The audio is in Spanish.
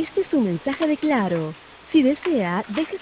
Este es un mensaje de Claro. Si desea, deje